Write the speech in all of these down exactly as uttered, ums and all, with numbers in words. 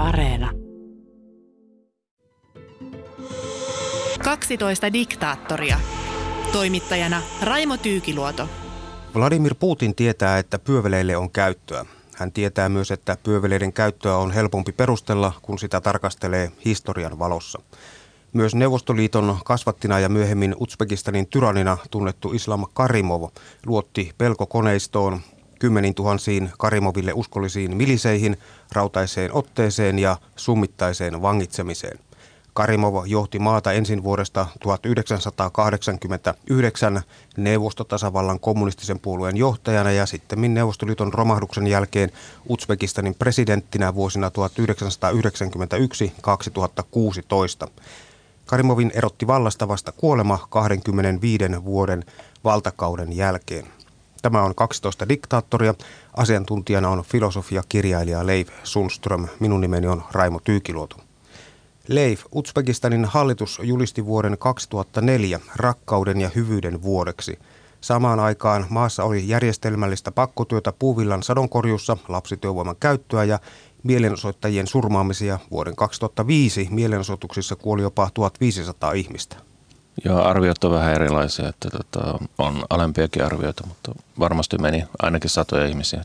Areena. kaksitoista diktaattoria. Toimittajana Raimo Tyykiluoto. Vladimir Putin tietää, että pyöveleille on käyttöä. Hän tietää myös, että pyöveleiden käyttöä on helpompi perustella, kun sitä tarkastelee historian valossa. Myös Neuvostoliiton kasvattina ja myöhemmin Uzbekistanin tyrannina tunnettu Islam Karimov luotti pelkokoneistoon, kymmeniin tuhansiin Karimoville uskollisiin miliseihin, rautaiseen otteeseen ja summittaiseen vangitsemiseen. Karimov johti maata ensin vuodesta tuhatyhdeksänsataakahdeksankymmentäyhdeksän Neuvostotasavallan kommunistisen puolueen johtajana ja sitten Neuvostoliiton romahduksen jälkeen Uzbekistanin presidenttinä vuosina tuhatyhdeksänsataayhdeksänkymmentäyksi kaksituhattakuusitoista. Karimovin erotti vallasta vasta kuolema kaksikymmentäviisi vuoden valtakauden jälkeen. Tämä on kaksitoista diktaattoria. Asiantuntijana on filosofia-kirjailija Leif Sundström. Minun nimeni on Raimo Tyykiluoto. Leif, Uzbekistanin hallitus julisti vuoden kaksituhattaneljä rakkauden ja hyvyyden vuodeksi. Samaan aikaan maassa oli järjestelmällistä pakkotyötä puuvillan sadonkorjuussa, lapsityövoiman käyttöä ja mielenosoittajien surmaamisia. Vuoden kaksituhattaviisi mielenosoituksissa kuoli jopa tuhatviisisataa ihmistä. Joo, arviot on vähän erilaisia, että tota, on alempiakin arvioita, mutta varmasti meni ainakin satoja ihmisiä.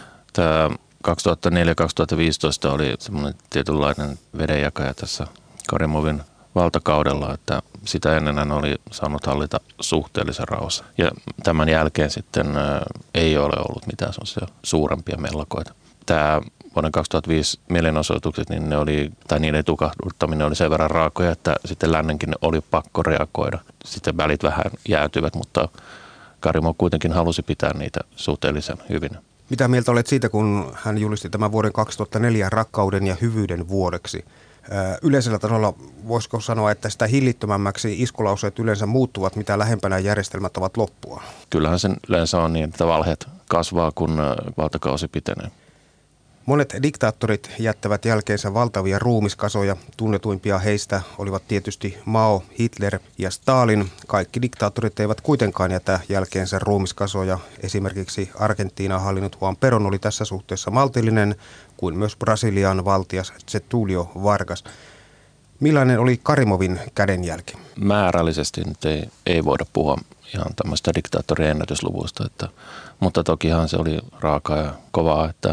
Tämä kaksituhattaneljä kaksituhattaviisitoista oli semmoinen tietynlainen vedenjakaja tässä Karimovin valtakaudella, että sitä ennen hän oli saanut hallita suhteellisen rauhassa. Ja tämän jälkeen sitten ä, ei ole ollut mitään semmoisia suurempia mellakoita. Tämä vuoden kaksituhattaviisi mielenosoitukset, niin ne oli, tai niiden tukahduttaminen oli sen verran raakoja, että sitten lännenkin oli pakko reagoida. Sitten välit vähän jäätyivät, mutta Karimov kuitenkin halusi pitää niitä suhteellisen hyvin. Mitä mieltä olet siitä, kun hän julisti tämän vuoden kaksituhattaneljä rakkauden ja hyvyyden vuodeksi? Yleisellä tasolla voisiko sanoa, että sitä hillittömämmäksi iskulauseet yleensä muuttuvat, mitä lähempänä järjestelmät ovat loppua? Kyllähän sen yleensä on niin, että valheet kasvaa, kun valtakausi pitenee. Monet diktaattorit jättävät jälkeensä valtavia ruumiskasoja. Tunnetuimpia heistä olivat tietysti Mao, Hitler ja Stalin. Kaikki diktaattorit eivät kuitenkaan jätä jälkeensä ruumiskasoja. Esimerkiksi Argentiinaa hallinnut Juan Perón oli tässä suhteessa maltillinen, kuin myös Brasilian valtias Getúlio Vargas. Millainen oli Karimovin kädenjälki? Määrällisesti nyt ei, ei voida puhua ihan tämmöistä diktaattorien ennätysluvuista, että, mutta tokihan se oli raakaa ja kovaa, että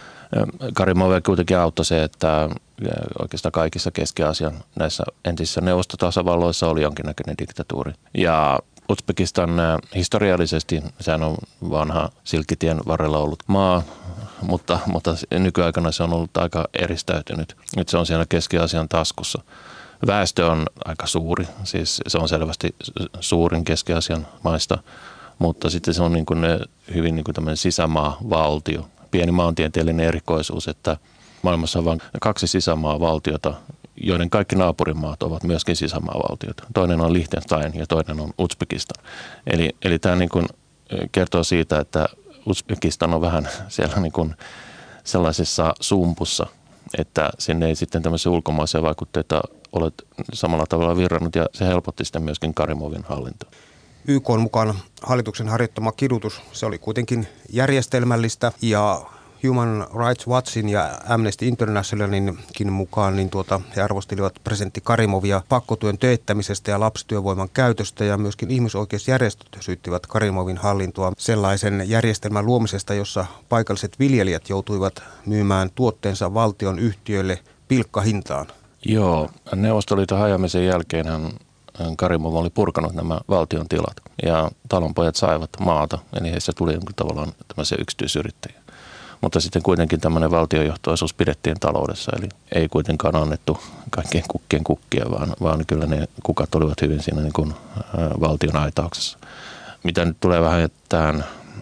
Karimovia kuitenkin auttoi se, että oikeastaan kaikissa Keski-Aasian näissä entisissä neuvostotasavalloissa oli jonkinnäköinen diktatuuri. Ja Uzbekistan historiallisesti, sehän on vanha silkkitien varrella ollut maa, mutta, mutta nykyaikana se on ollut aika eristäytynyt. Nyt se on siellä Keski-Aasian taskussa. Väestö on aika suuri, siis se on selvästi suurin Keski-Aasian maista, mutta sitten se on niin kuin hyvin niin kuin tämmöinen sisämaa-valtio. Pieni maantieteellinen erikoisuus, että maailmassa on vain kaksi sisämaavaltiota, joiden kaikki naapurimaat ovat myöskin sisämaavaltioita. Toinen on Liechtenstein ja toinen on Uzbekistan. Eli, eli tämä niin kuin kertoo siitä, että Uzbekistan on vähän siellä niin kuin sellaisessa sumpussa, että sinne ei sitten tämmöisiä ulkomaisia vaikutteita ole samalla tavalla virrannut ja se helpotti sitten myöskin Karimovin hallintoa. Y K:n mukaan hallituksen harjoittama kidutus, se oli kuitenkin järjestelmällistä ja Human Rights Watchin ja Amnesty Internationalinkin mukaan niin tuota, he arvostelivat presidentti Karimovia pakkotyön teettämisestä ja lapsityövoiman käytöstä ja myöskin ihmisoikeusjärjestöt syyttivät Karimovin hallintoa sellaisen järjestelmän luomisesta, jossa paikalliset viljelijät joutuivat myymään tuotteensa valtion yhtiöille pilkkahintaan. Joo, Neuvostoliiton hajoamisen jälkeenhän Karimov oli purkanut nämä valtion tilat ja talonpojat saivat maata, eli heissä tuli tavallaan tämmöisiä yksityisyrittäjiä. Mutta sitten kuitenkin tämmöinen valtiojohtoisuus pidettiin taloudessa, eli ei kuitenkaan annettu kaikkien kukkien kukkia, vaan, vaan kyllä ne kukat olivat hyvin siinä niin kuin valtion aitauksessa. Mitä nyt tulee vähän tähän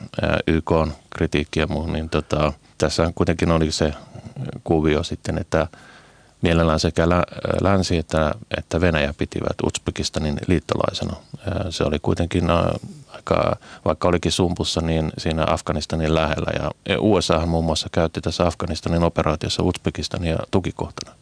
Y K:n kritiikkiin ja muuhun, niin tota, tässä kuitenkin oli se kuvio sitten, että mielellään sekä länsi että, että Venäjä pitivät Uzbekistanin liittolaisena. Se oli kuitenkin aika, vaikka olikin sumpussa, niin siinä Afganistanin lähellä. Ja U S A muun muassa käytti tässä Afganistanin operaatiossa Uzbekistania tukikohtana.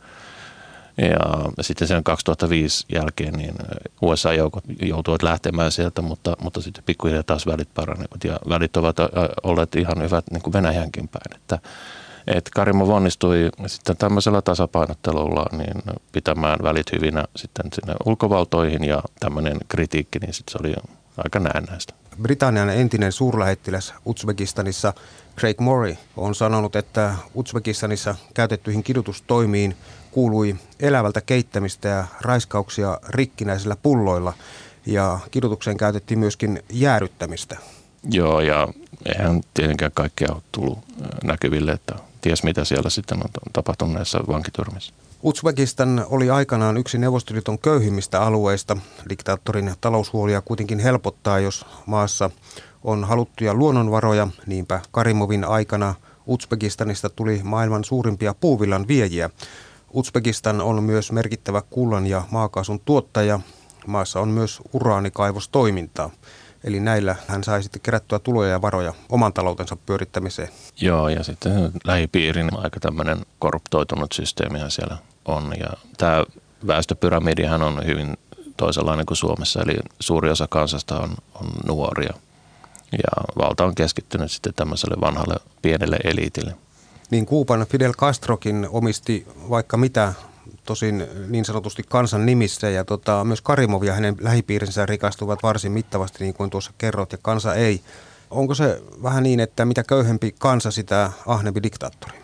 Ja sitten sen kaksituhattaviisi jälkeen niin U S A-joukot joutuivat lähtemään sieltä, mutta, mutta sitten pikkuhiljaa taas välit paranivat. Ja välit ovat olleet ihan hyvät niin kuin Venäjänkin päin. Että, Et Karimov onnistui sitten tämmöisellä tasapainottelulla niin pitämään välit hyvinä sitten sinne ulkovaltoihin ja tämmöinen kritiikki, niin sitten se oli aika näennäistä. Britannian entinen suurlähettiläs Uzbekistanissa Craig Murray on sanonut, että Uzbekistanissa käytettyihin kidutustoimiin kuului elävältä keittämistä ja raiskauksia rikkinäisillä pulloilla ja kidutukseen käytettiin myöskin jäädyttämistä. Joo, ja eihän tietenkään kaikkea ole tullut näkyville, että ties mitä siellä sitten on tapahtunut näissä vankiturmissa. Uzbekistan oli aikanaan yksi Neuvostoliiton köyhimmistä alueista. Diktaattorin taloushuolia kuitenkin helpottaa, jos maassa on haluttuja luonnonvaroja. Niinpä Karimovin aikana Uzbekistanista tuli maailman suurimpia puuvillan viejiä. Uzbekistan on myös merkittävä kullan ja maakaasun tuottaja. Maassa on myös uraanikaivostoimintaa. Eli näillä hän sai sitten kerättyä tuloja ja varoja oman taloutensa pyörittämiseen. Joo, ja sitten lähipiirin aika tämmöinen korruptoitunut systeemihän siellä on. Ja tämä väestöpyramidihan on hyvin toisenlainen kuin Suomessa, eli suuri osa kansasta on, on nuoria. Ja valta on keskittynyt sitten tämmöiselle vanhalle pienelle eliitille. Niin Kuuban Fidel Castrokin omisti vaikka mitä, tosin niin sanotusti kansan nimissä, ja tota, myös Karimov ja hänen lähipiirinsä rikastuvat varsin mittavasti, niin kuin tuossa kerrot, ja kansa ei. Onko se vähän niin, että mitä köyhempi kansa, sitä ahnempi diktaattori?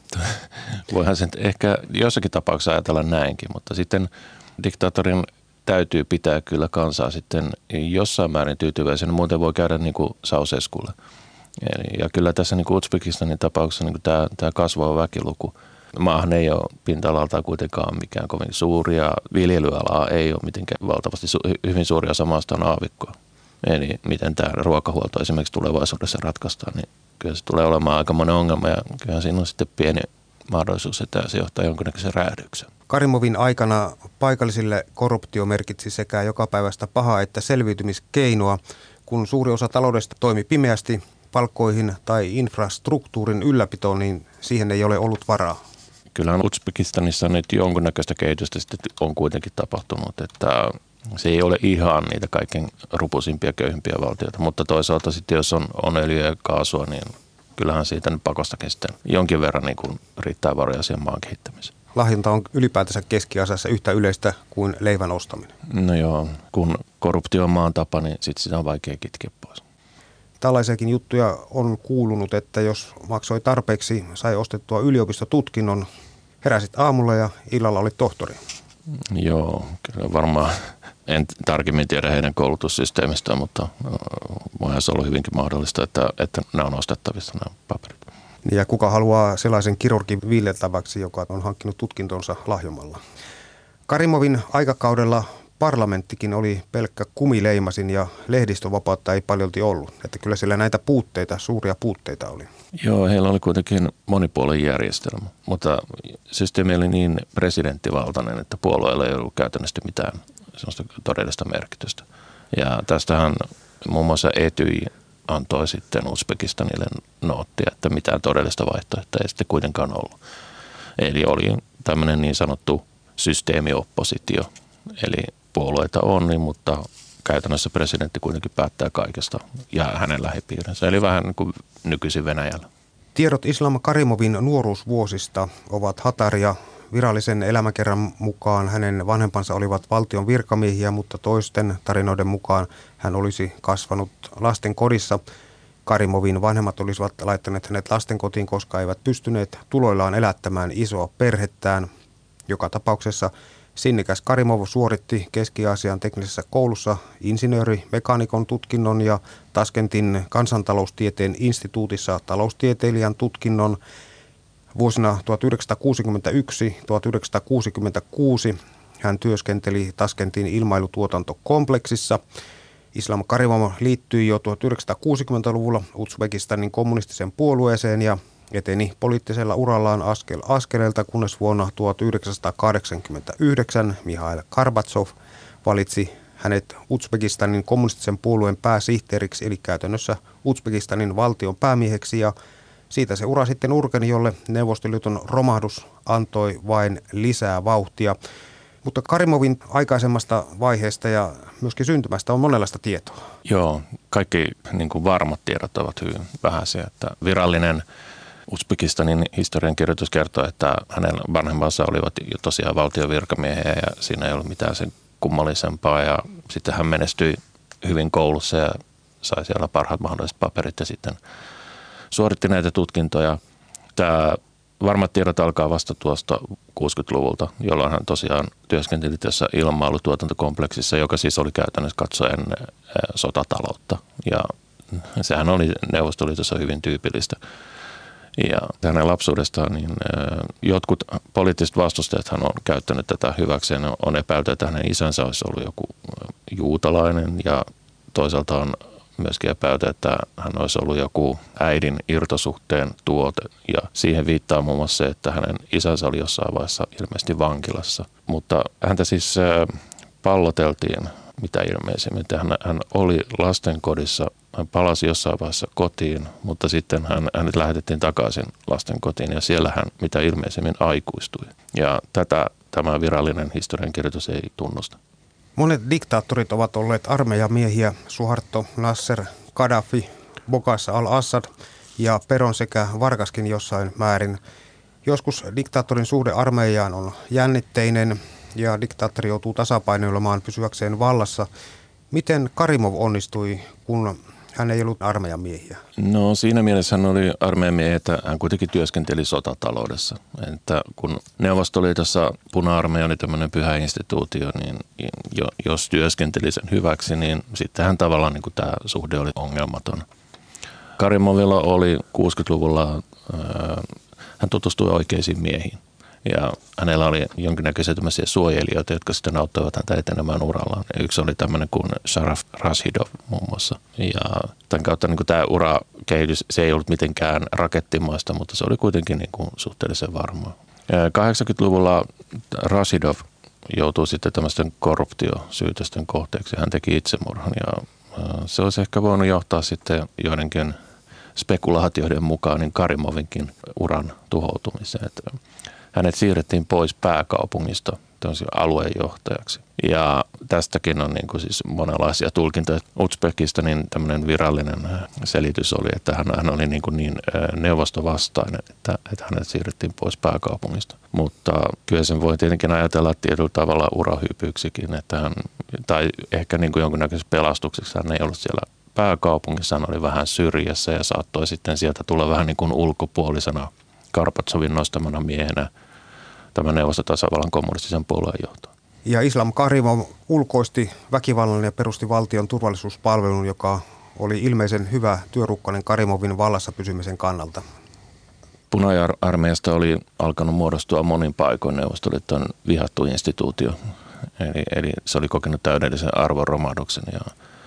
Voihan sen ehkä jossakin tapauksessa ajatella näinkin, mutta sitten diktaattorin täytyy pitää kyllä kansaa sitten jossain määrin tyytyväisen, muuten voi käydä niin kuin Ceausesculle. Ja kyllä tässä niin kuin Uzbekistanin tapauksessa niin kuin tämä, tämä kasvava väkiluku. Maahan ei ole pinta-alaltaan kuitenkaan mikään kovin suuri ja viljelyalaa ei ole mitenkään valtavasti su- hyvin suuri osa maasta on aavikkoa. Eli miten tämä ruokahuolto esimerkiksi tulevaisuudessa ratkaistaan, niin kyllä se tulee olemaan aika monen ongelma ja kyllä siinä on sitten pieni mahdollisuus, että se johtaa jonkinnäköisen räjähdykseen. Karimovin aikana paikallisille korruptio merkitsi sekä jokapäiväistä pahaa että selviytymiskeinoa, kun suuri osa taloudesta toimi pimeästi palkkoihin tai infrastruktuurin ylläpitoon, niin siihen ei ole ollut varaa. Kyllähän Uzbekistanissa nyt jonkunnäköistä kehitystä sitten on kuitenkin tapahtunut, että se ei ole ihan niitä kaikkein rupusimpia, köyhimpiä valtioita, mutta toisaalta sitten jos on, on öljyä ja kaasua, niin kyllähän siitä nyt pakostakin sitten jonkin verran niin kuin riittää varoja siihen maan kehittämiseen. Lahjonta on ylipäätänsä Keski-Aasiassa yhtä yleistä kuin leivän ostaminen. No joo, kun korruptio on maan tapa, niin sitten sitä on vaikea kitkeä pois. Tällaisiakin juttuja on kuulunut, että jos maksoi tarpeeksi, sai ostettua yliopistotutkinnon, heräsit aamulla ja illalla oli tohtori. Joo, kyllä varmaan en tarkemmin tiedä heidän koulutussysteemistään, mutta voihan se ollut hyvinkin mahdollista, että, että nämä on ostettavissa nämä paperit. Ja kuka haluaa sellaisen kirurgin viljeltäväksi, joka on hankkinut tutkintonsa lahjomalla. Karimovin aikakaudella parlamenttikin oli pelkkä kumileimasin ja lehdistövapautta ei paljolti ollut. Että kyllä siellä näitä puutteita, suuria puutteita oli. Joo, heillä oli kuitenkin monipuolinen järjestelmä, mutta systeemi oli niin presidenttivaltainen, että puolueella ei ollut käytännössä mitään sellaista todellista merkitystä. Ja tästähän muun muassa Etyj antoi sitten Uzbekistanille noottia, että mitään todellista vaihtoehtoa ei sitten kuitenkaan ollut. Eli oli tämmöinen niin sanottu systeemioppositio, eli puolueita on, niin, mutta käytännössä presidentti kuitenkin päättää kaikesta ja hänen lähipiirinsä, eli vähän niin kuin nykyisin Venäjällä. Tiedot Islam Karimovin nuoruusvuosista ovat hataria. Virallisen elämäkerran mukaan hänen vanhempansa olivat valtion virkamiehiä, mutta toisten tarinoiden mukaan hän olisi kasvanut lastenkodissa. Karimovin vanhemmat olisivat laittaneet hänet lastenkotiin, koska eivät pystyneet tuloillaan elättämään isoa perhettään. Joka tapauksessa sinnikäs Karimov suoritti Keski-Aasian teknisessä koulussa insinööri-mekaanikon tutkinnon ja Taskentin kansantaloustieteen instituutissa taloustieteilijän tutkinnon. Vuosina tuhatyhdeksänsataakuusikymmentäyksi tuhatyhdeksänsataakuusikymmentäkuusi hän työskenteli Taskentin ilmailutuotantokompleksissa. Islam Karimov liittyi jo tuhatyhdeksänsataakuusikymmentäluvulla Uzbekistanin kommunistiseen puolueeseen ja eteni poliittisella urallaan askel askeleelta, kunnes vuonna tuhatyhdeksänsataakahdeksankymmentäyhdeksän Mihail Gorbatsov valitsi hänet Uzbekistanin kommunistisen puolueen pääsihteeriksi, eli käytännössä Uzbekistanin valtion päämieheksi, ja siitä se ura sitten urkeni, jolle Neuvostoliiton romahdus antoi vain lisää vauhtia. Mutta Karimovin aikaisemmasta vaiheesta ja myöskin syntymästä on monenlaista tietoa. Joo, kaikki niin kuin varmat tiedot ovat hyvin vähäisiä, että virallinen Uzbekistanin historiankirjoitus kertoo, että hänen vanhempansa olivat jo tosiaan valtiovirkamiehiä ja siinä ei ollut mitään sen kummallisempaa. Ja sitten hän menestyi hyvin koulussa ja sai siellä parhaat mahdolliset paperit ja sitten suoritti näitä tutkintoja. Tämä varmat tiedot alkaa vasta tuosta kuusikymmentäluvulta, jolloin hän tosiaan työskenteli tässä ilmailutuotantokompleksissa, joka siis oli käytännössä katsoen sotataloutta. Ja sehän oli Neuvostoliitossa hyvin tyypillistä. Ja hänen lapsuudestaan niin jotkut poliittiset vastustajat hän on käyttänyt tätä hyväkseen. On epäilty, että hänen isänsä olisi ollut joku juutalainen ja toisaalta on myöskin epäilty, että hän olisi ollut joku äidin irtosuhteen tuote. Ja siihen viittaa muun muassa se, että hänen isänsä oli jossain vaiheessa ilmeisesti vankilassa. Mutta häntä siis palloteltiin mitä ilmeisimmin. Hän, hän oli lastenkodissa, hän palasi jossain vaiheessa kotiin, mutta sitten hän, hänet lähetettiin takaisin lastenkotiin ja siellä hän mitä ilmeisemmin aikuistui. Ja tätä tämä virallinen historiankirjoitus ei tunnusta. Monet diktaattorit ovat olleet armeijamiehiä, Suharto, Nasser, Gaddafi, Bokassa al-Assad ja Peron sekä Vargaskin jossain määrin. Joskus diktaattorin suhde armeijaan on jännitteinen ja diktaattori joutuu tasapainoilemaan pysyäkseen vallassa. Miten Karimov onnistui, kun hän ei ollut armeijan miehiä? No siinä mielessä hän oli armeijan miehiä, että hän kuitenkin työskenteli sotataloudessa. Että kun Neuvostoliitossa puna-armeija oli tämmöinen pyhä instituutio, niin jos työskenteli sen hyväksi, niin sittenhän tavallaan niin kuin tämä suhde oli ongelmaton. Karimovilla oli kuusikymmentäluvulla, hän tutustui oikeisiin miehiin. Ja hänellä oli jonkinnäköisiä tämmöisiä suojelijoita, jotka sitten auttoivat häntä etenemään urallaan. Yksi oli tämmöinen kuin Sharaf Rashidov muun muassa. Ja tämän kautta niin kuin tämä urakehitys, se ei ollut mitenkään rakettimaista, mutta se oli kuitenkin niin kuin suhteellisen varmaa. kahdeksankymmentäluvulla Rashidov joutui sitten tämmöisten korruptiosyytösten kohteeksi. Hän teki itsemurhan ja se olisi ehkä voinut johtaa sitten joidenkin spekulaatioiden mukaan niin Karimovinkin uran tuhoutumiseen. Että hänet siirrettiin pois pääkaupungista aluejohtajaksi. Ja tästäkin on niin kuin siis monenlaisia tulkintoja. Uzbekistanin tämmöinen virallinen selitys oli, että hän, hän oli niin, kuin niin neuvostovastainen, että, että hänet siirrettiin pois pääkaupungista. Mutta kyllä sen voi tietenkin ajatella tietyllä tavalla urahypyksikin, että hän, tai ehkä niin kuin jonkinnäköisessä pelastukseksi hän ei ollut siellä pääkaupungissa, hän oli vähän syrjässä ja saattoi sitten sieltä tulla vähän niin kuin ulkopuolisena Karpatsovin nostamana miehenä tämän neuvostotasavallan kommunistisen puolueen johtoon. Ja Islam Karimov ulkoisti väkivallan ja perusti valtion turvallisuuspalvelun, joka oli ilmeisen hyvä työrukkanen Karimovin vallassa pysymisen kannalta. Puna-armeijasta oli alkanut muodostua monin paikoin Neuvostoliiton vihattu instituutio. Eli, eli se oli kokenut täydellisen arvonromahduksen ja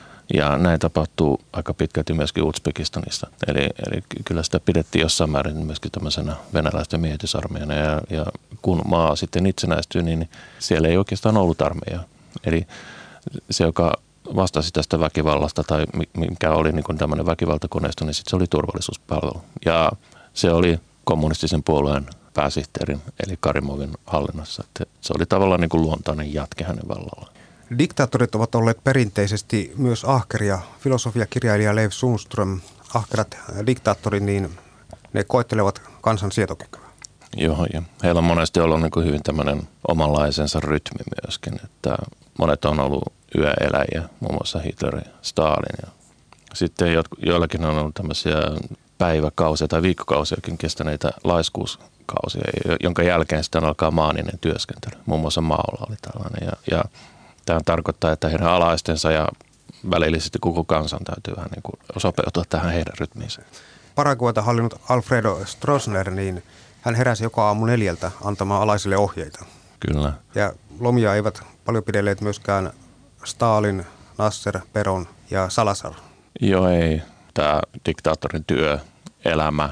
Ja näin tapahtuu aika pitkälti myöskin Uzbekistanissa. Eli, eli kyllä sitä pidettiin jossain määrin myöskin tämmöisenä venäläisten miehitysarmeijana. Ja, ja kun maa sitten itsenäistyi, niin siellä ei oikeastaan ollut armeijaa. Eli se, joka vastasi tästä väkivallasta tai mikä oli niin kuin tämmöinen väkivaltakoneisto, niin sitten se oli turvallisuuspalvelu. Ja se oli kommunistisen puolueen pääsihteerin eli Karimovin hallinnassa. Että se oli tavallaan niin kuin luontainen jatke hänen vallallaan. Diktaattorit ovat olleet perinteisesti myös ahkeria. Filosofiakirjailija Lev Sundström, ahkerat diktaattorit, niin ne koettelevat kansan sietokykyä. Joo, ja heillä on monesti ollut niin kuin hyvin tämmöinen omanlaisensa rytmi myöskin, että monet on ollut yöeläjiä, muun muassa Hitler ja Stalin. Ja sitten joillakin on ollut tämmöisiä päiväkausia tai viikkokausiakin kestäneitä laiskuuskausia, jonka jälkeen sitten alkaa maaninen työskentely. Muun muassa Maolla oli tällainen ja, ja tämä tarkoittaa, että heidän alaistensa ja välillisesti koko kansan täytyy vähän niin kuin sopeutua tähän heidän rytmiinsä. Paraguayta hallinnut Alfredo Stroessner, niin hän heräsi joka aamu neljältä antamaan alaisille ohjeita. Kyllä. Ja lomia eivät paljon pidelleet myöskään Stalin, Nasser, Peron ja Salazar. Joo, ei. Tämä diktaattorin työ, elämä,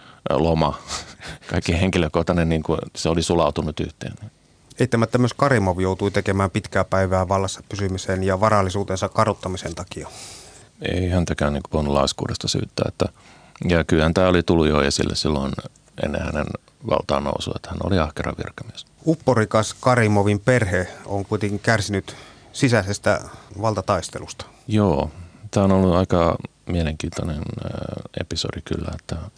loma, kaikki henkilökohtainen, niin kuin se oli sulautunut yhteen. Eittämättä myös Karimov joutui tekemään pitkää päivää vallassa pysymisen ja varallisuutensa karuttamisen takia. Ei häntäkään niin voinut laiskuudesta syyttää. Että, ja kyllähän tämä oli tullut jo esille silloin ennen hänen valtaan nousua, että hän oli ahkera virkamies. Upporikas Karimovin perhe on kuitenkin kärsinyt sisäisestä valtataistelusta. Joo, tämä on ollut aika mielenkiintoinen episodi kyllä, että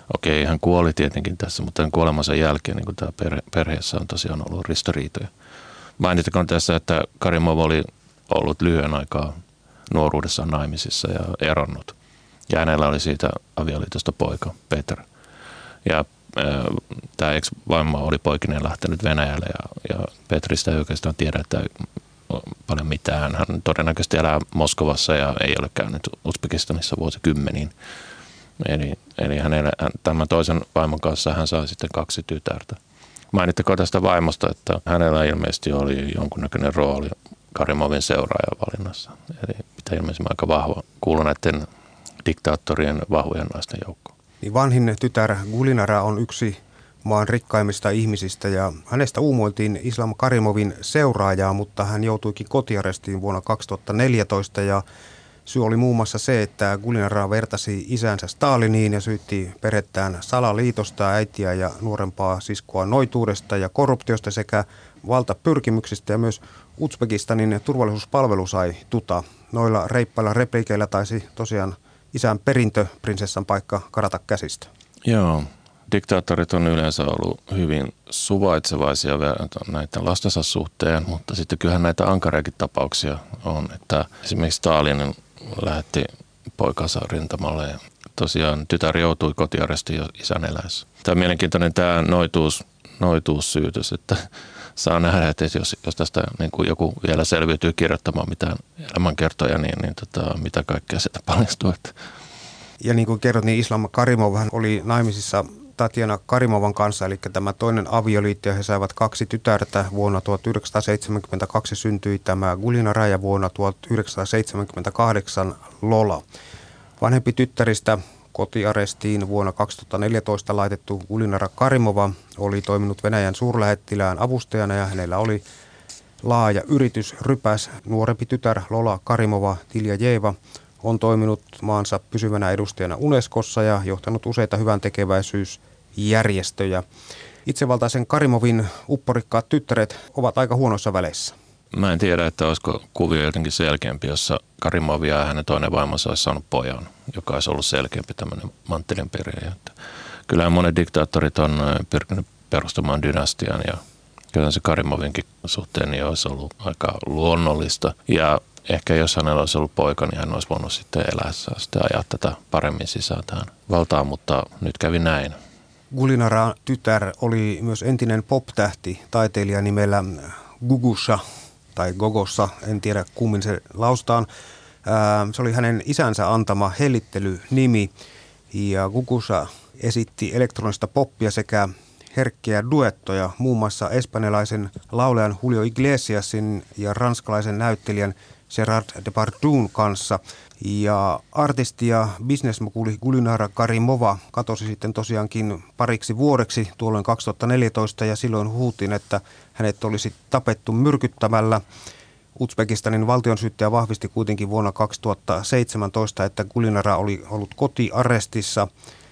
okei, hän kuoli tietenkin tässä, mutta tämän kuolemansa jälkeen niin tämä perhe, perheessä on tosiaan ollut ristiriitoja. Mainittakoon tässä, että Karimov oli ollut lyhyen aikaa nuoruudessaan naimisissa ja eronnut. Ja hänellä oli siitä avioliitosta poika, Peter. Ja äh, tämä ex-vaimo oli poikineen lähtenyt Venäjälle ja, ja Petristä ei oikeastaan tiedä, että paljon mitään. Hän todennäköisesti elää Moskovassa ja ei ole käynyt Uzbekistanissa vuosikymmeniin. Eli, eli hänellä, tämän toisen vaimon kanssa hän sai sitten kaksi tytärtä. Mainittakoon tästä vaimosta, että hänellä ilmeisesti oli jonkunnäköinen rooli Karimovin seuraajan valinnassa. Eli mitä ilmeisesti aika vahva kuului näiden diktaattorien vahvojen naisten joukkoon. Niin vanhin tytär Gulinara on yksi maan rikkaimmista ihmisistä ja hänestä uumoiltiin Islam Karimovin seuraajaa, mutta hän joutuikin kotiarestiin vuonna kaksituhattaneljätoista ja syy oli muun muassa se, että Gulinara vertasi isänsä Staliniin ja syytti perhettään salaliitosta, äitiä ja nuorempaa siskoa noituudesta ja korruptiosta sekä valtapyrkimyksistä ja myös Uzbekistanin turvallisuuspalvelu sai tuta. Noilla reippailla replikeillä taisi tosiaan isän perintö, prinsessan paikka, karata käsistä. Joo, diktaattorit on yleensä ollut hyvin suvaitsevaisia näiden lastensa suhteen, mutta sitten kyllähän näitä ankariakin tapauksia on, että esimerkiksi Stalin lähetti poikansa rintamalle ja tosiaan tytär joutui kotiarestiin jo isän eläessä. Tämä on mielenkiintoinen tämä noituus, noituussyytös, että saa nähdä, että jos, jos tästä niin kuin joku vielä selviytyy kirjoittamaan mitään elämänkertoja, niin, niin tota, mitä kaikkea sieltä paljastuu. Ja niin kuin kerrot, niin Islam Karimov oli naimisissa Tatjana Karimovan kanssa, eli tämä toinen avioliitto, ja he saivat kaksi tytärtä. Vuonna tuhatyhdeksänsataaseitsemänkymmentäkaksi syntyi tämä Gulinara ja vuonna tuhatyhdeksänsataaseitsemänkymmentäkahdeksan Lola. Vanhempi tyttäristä kotiarestiin vuonna kaksituhattaneljätoista laitettu Gulinara Karimova oli toiminut Venäjän suurlähettilään avustajana ja hänellä oli laaja yritysrypäs. Nuorempi tytär Lola Karimova Tiljajeva on toiminut maansa pysyvänä edustajana Unescossa ja johtanut useita hyväntekeväisyysjärjestöjä. Itsevaltaisen Karimovin upporikkaat tyttäret ovat aika huonoissa väleissä. Mä en tiedä, että olisiko kuvio jotenkin selkeämpi, jossa Karimovia ja hänen toinen vaimonsa olisi saanut pojan, joka olisi ollut selkeämpi tämmöinen manttelin perhe. Kyllähän monet diktaattorit on pyrkinyt perustamaan dynastian ja kyllä se Karimovinkin suhteen niin olisi ollut aika luonnollista. Ja ehkä jos hänellä olisi ollut poika, niin hän olisi voinut sitten elää sitten ajaa tätä paremmin sisään tähän valtaan, mutta nyt kävi näin. Gulinara tytär oli myös entinen pop-tähti, taiteilija nimellä Gugusha tai Gogossa, en tiedä kummin se lausutaan. Se oli hänen isänsä antama hellittelynimi ja Gugusha esitti elektronista poppia sekä herkkiä duettoja muun muassa espanjalaisen laulajan Julio Iglesiasin ja ranskalaisen näyttelijän Gerard Depardieu'n kanssa. Ja artisti ja bisnesmoguli Gulinara Karimova katosi sitten tosiaankin pariksi vuodeksi tuolloin kaksituhattaneljätoista ja silloin huuttiin, että hänet olisi tapettu myrkyttämällä. Uzbekistanin valtionsyyttäjä vahvisti kuitenkin vuonna kaksituhattaseitsemäntoista, että Gulinara oli ollut kotiarestissa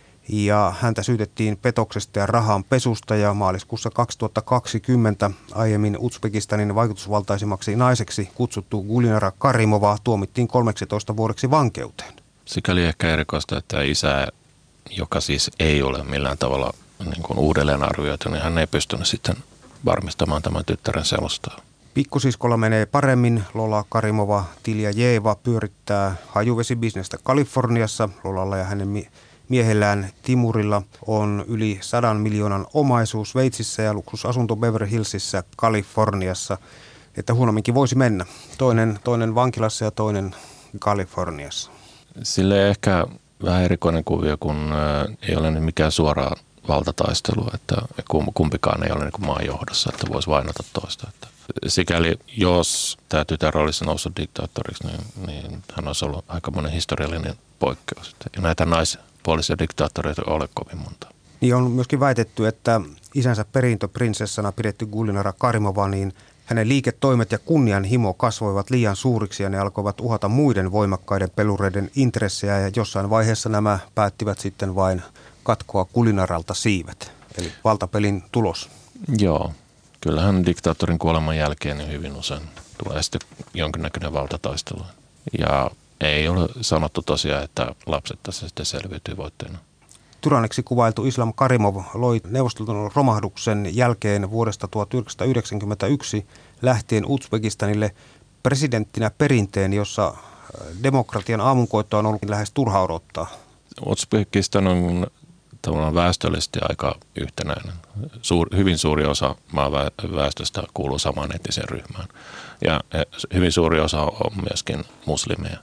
ja häntä syytettiin petoksesta ja rahanpesusta ja maaliskuussa kaksituhattakaksikymmentä aiemmin Uzbekistanin vaikutusvaltaisimmaksi naiseksi kutsuttu Gulinara Karimova tuomittiin kolmeksitoista vuodeksi vankeuteen. Sikäli ehkä erikoista, että isä, joka siis ei ole millään tavalla niin kuin uudelleen arvioitu, niin hän ei pystynyt sitten varmistamaan tämän tyttären selustaa. Pikkusiskolla menee paremmin. Lola Karimova Tiljajeva pyörittää hajuvesibisnestä Kaliforniassa. Lolalla ja hänen mi- miehellään Timurilla on yli sadan miljoonan omaisuus Sveitsissä ja luksusasunto Beverly Hillsissä Kaliforniassa. Että huonomminkin voisi mennä. Toinen, toinen vankilassa ja toinen Kaliforniassa. Sille ehkä vähän erikoinen kuvio, kun ei ole mikään suoraa valtataistelua, että kumpikaan ei ole niin kuin maan johdossa, että voisi vainota toista. Että sikäli jos tämä tytär olisi noussut diktaattoriksi, niin, niin hän olisi ollut aika monen historiallinen poikkeus. Ja näitä naispuolisia diktaattoreita ei ole kovin monta. Niin on myöskin väitetty, että isänsä perintöprinsessana pidetty Gulinara Karimova, niin hänen liiketoimet ja kunnianhimo kasvoivat liian suuriksi ja ne alkoivat uhata muiden voimakkaiden pelureiden intressejä ja jossain vaiheessa nämä päättivät sitten vain katkoa Gulinaralta siivet, eli valtapelin tulos. Joo, kyllähän diktaattorin kuoleman jälkeen niin hyvin usein tulee sitten jonkinnäköinen valtataistelu. Ja ei ole sanottu tosiaan, että lapset tässä sitten selviytyy voitteena. tyranniksi kuvailtu Islam Karimov loi Neuvostoliiton romahduksen jälkeen vuodesta tuhatyhdeksänsataayhdeksänkymmentäyksi lähtien Uzbekistanille presidenttinä perinteen, jossa demokratian aamunkoitto on ollut lähes turha odottaa. Uzbekistan on tavallaan väestöllisesti aika yhtenäinen. Suur, hyvin suuri osa maan väestöstä kuuluu samaan etniseen ryhmään. Ja hyvin suuri osa on myöskin muslimeja.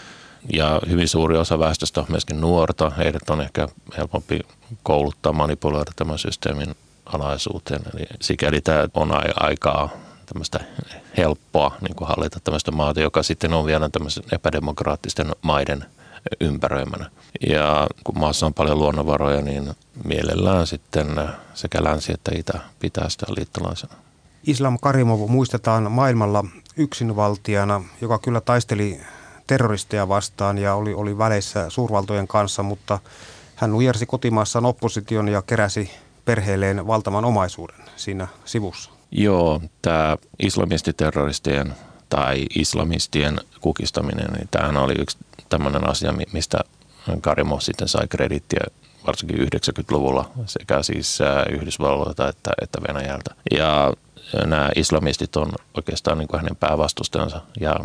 Ja hyvin suuri osa väestöstä on myöskin nuorta. Heidät on ehkä helpompi kouluttaa, manipuloida tämän systeemin alaisuuteen. Eli sikäli tämä on aikaa tämmöistä helppoa niin kuin hallita tämmöistä maata, joka sitten on vielä tämmöisen epädemokraattisten maiden ympäröimänä. Ja kun maassa on paljon luonnonvaroja, niin mielellään sitten sekä länsi että itä pitää sitä liittolaisena. Islam Karimov muistetaan maailmalla yksinvaltiana, joka kyllä taisteli terroristeja vastaan ja oli, oli väleissä suurvaltojen kanssa, mutta hän nujersi kotimaassaan opposition ja keräsi perheelleen valtavan omaisuuden siinä sivussa. Joo, tämä islamistiterroristien tai islamistien kukistaminen, niin tämähän oli yksi tämmöinen asia, mistä Karimov sitten sai kredittiä varsinkin yhdeksänkymmentäluvulla sekä siis Yhdysvalloilta että, että Venäjältä. Ja nämä islamistit on oikeastaan niin kuin hänen päävastustajansa ja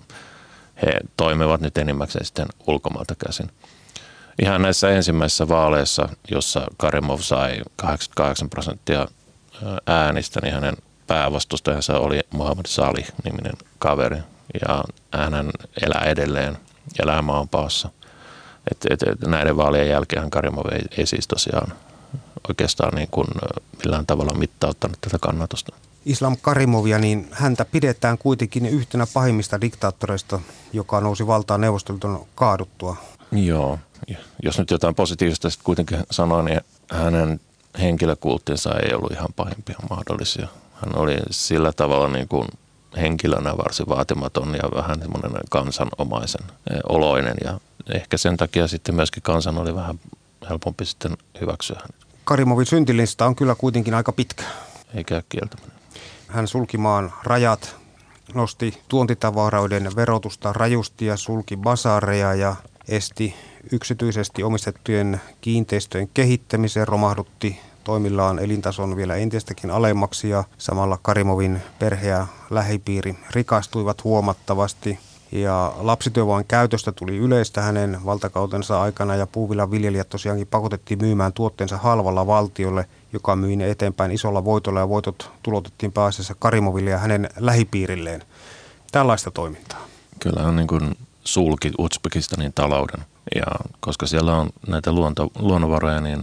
he toimivat nyt enimmäkseen sitten ulkomailta käsin. Ihan näissä ensimmäisissä vaaleissa, jossa Karimov sai kahdeksankymmentäkahdeksan prosenttia äänistä, niin hänen päävastustajansa oli Mohammad Salih-niminen kaveri. Ja hän elää edelleen, elää maan paassa. Et, et, et näiden vaalien jälkeen Karimov ei, ei siis tosiaan oikeastaan niin kuin millään tavalla mittauttanut tätä kannatusta. Islam Karimovia, niin häntä pidetään kuitenkin yhtenä pahimmista diktaattoreista, joka nousi valtaan Neuvostoliiton kaaduttua. Joo, jos nyt jotain positiivista sitten kuitenkin sanoo, niin hänen henkilökulttinsa ei ollut ihan pahimpia mahdollisia. Hän oli sillä tavalla niin kuin henkilönä varsin vaatimaton ja vähän semmoinen kansanomaisen oloinen ja ehkä sen takia sitten myöskin kansan oli vähän helpompi sitten hyväksyä hänet. Karimovin syntilista on kyllä kuitenkin aika pitkä. Eikä kieltäminen. Hän sulki maan rajat, nosti tuontitavaroiden verotusta rajusti ja sulki basaareja ja esti yksityisesti omistettujen kiinteistöjen kehittämisen, romahdutti toimillaan elintason vielä entistäkin alemmaksi ja samalla Karimovin perhe ja lähipiiri rikastuivat huomattavasti. Ja lapsityövoiman käytöstä tuli yleistä hänen valtakautensa aikana ja puuvillan viljelijät tosiaankin pakotettiin myymään tuotteensa halvalla valtiolle, joka myi ne eteenpäin isolla voitolla ja voitot tulotettiin pääasiassa Karimoville ja hänen lähipiirilleen. Tällaista toimintaa. Kyllä on niin kuin sulki Uzbekistanin talouden ja koska siellä on näitä luonto, luonnonvaroja, niin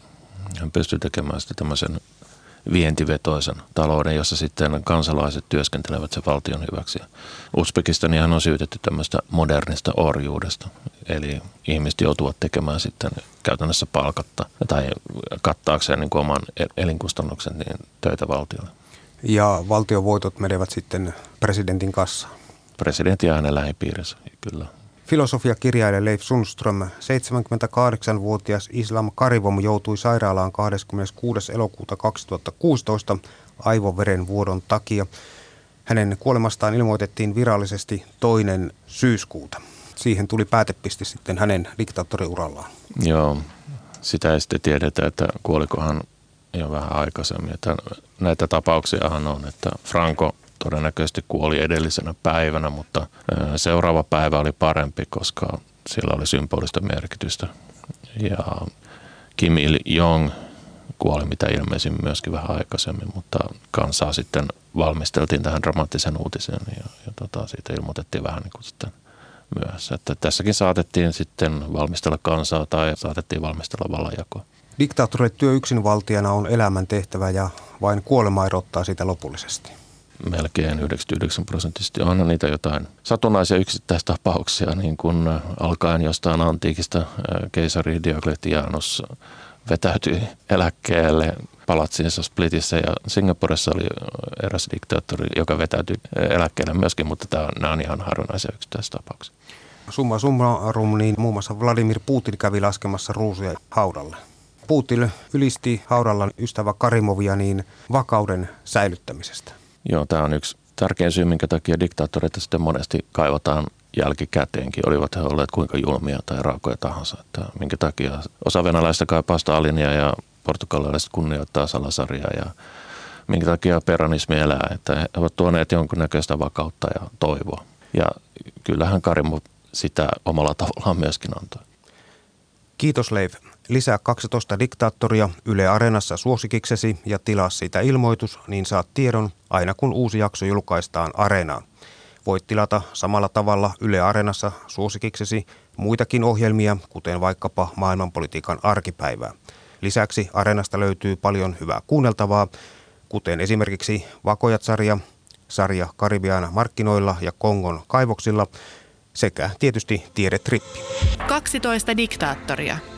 hän pystyy tekemään sitten tämmöisen vientivetoisen talouden, jossa sitten kansalaiset työskentelevät sen valtion hyväksi. Uzbekistanihan on syytetty tämmöistä modernista orjuudesta, eli ihmiset joutuvat tekemään sitten käytännössä palkatta tai kattaakseen niin kuin oman elinkustannuksen niin töitä valtiolle. Ja valtiovoitot menevät sitten presidentin kassaan. Presidentti ja hänen lähipiirinsä, kyllä. Filosofiakirjailija Leif Sundström, seitsemänkymmentäkahdeksanvuotias Islam Karimov joutui sairaalaan kahdeskymmeneskuudes elokuuta kaksituhattakuusitoista aivoverenvuodon takia. Hänen kuolemastaan ilmoitettiin virallisesti toinen syyskuuta. Siihen tuli päätepiste sitten hänen diktaattoriurallaan. Joo, sitä ei sitten tiedetä, että kuolikohan jo vähän aikaisemmin. Että näitä tapauksiahan on, että Franco todennäköisesti kuoli edellisenä päivänä, mutta seuraava päivä oli parempi, koska sillä oli symbolista merkitystä. Ja Kim Il-jong kuoli mitä ilmeisin myöskin vähän aikaisemmin, mutta kansaa sitten valmisteltiin tähän dramaattisen uutiseen ja, ja tota, siitä ilmoitettiin vähän niin kuin sitten myöhässä. Että tässäkin saatettiin sitten valmistella kansaa tai saatettiin valmistella vallanjakoa. Diktaattorille työ yksinvaltiana on elämän tehtävä ja vain kuolema erottaa sitä lopullisesti. Melkein yhdeksänkymmentäyhdeksän prosenttisesti on niitä jotain satunnaisia yksittäistapauksia, niin kuin alkaen jostain antiikista keisari Diokletianus vetäytyi eläkkeelle palatsinsa Splitissä ja Singaporessa oli eräs diktaattori, joka vetäytyi eläkkeelle myöskin, mutta tämä, nämä on ihan harvinaisia yksittäistapauksia. Summa summarum, niin muun muassa Vladimir Putin kävi laskemassa ruusuja haudalle. Putin ylisti haudalla ystävä Karimovia niin vakauden säilyttämisestä. Joo, tämä on yksi tärkein syy, minkä takia diktaattoreita sitten monesti kaivataan jälkikäteenkin, olivat he olleet kuinka julmia tai raakoja tahansa. Että minkä takia osa venäläistä kaipaa Stalinia ja portugalilaiset kunnioittaa Salazaria ja minkä takia peronismi elää. Että he ovat tuoneet jonkunnäköistä vakautta ja toivoa. Ja kyllähän Karimov sitä omalla tavallaan myöskin antoi. Kiitos Leif. Lisää kaksitoista diktaattoria Yle Areenassa suosikiksesi ja tilaa siitä ilmoitus, niin saat tiedon aina kun uusi jakso julkaistaan Areenaan. Voit tilata samalla tavalla Yle Areenassa suosikiksesi muitakin ohjelmia, kuten vaikkapa maailmanpolitiikan arkipäivää. Lisäksi Areenasta löytyy paljon hyvää kuunneltavaa, kuten esimerkiksi Vakojat-sarja, sarja Karibian markkinoilla ja Kongon kaivoksilla sekä tietysti Tiedetrippi. kaksitoista diktaattoria.